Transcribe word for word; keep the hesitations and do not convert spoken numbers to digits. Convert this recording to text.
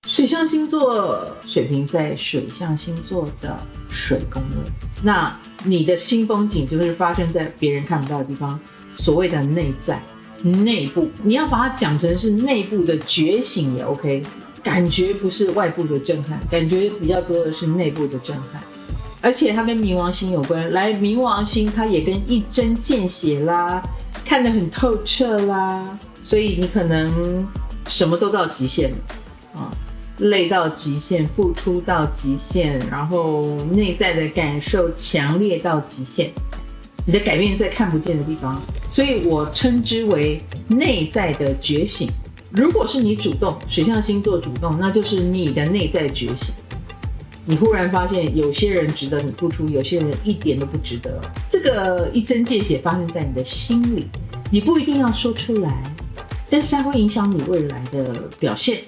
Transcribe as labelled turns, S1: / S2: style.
S1: 水象星座，水瓶在水象星座的水宫位，那你的新风景就是发生在别人看不到的地方，所谓的内在、内部，你要把它讲成是内部的觉醒也 OK， 感觉不是外部的震撼，感觉比较多的是内部的震撼。而且它跟冥王星有关，来，冥王星它也跟一针见血啦，看得很透彻啦，所以你可能什么都到极限了啊。累到极限，付出到极限，然后内在的感受强烈到极限，你的改变在看不见的地方，所以我称之为内在的觉醒。如果是你主动，水象星座主动，那就是你的内在觉醒。你忽然发现有些人值得你付出，有些人一点都不值得。这个一针见血发生在你的心里，你不一定要说出来，但是它会影响你未来的表现。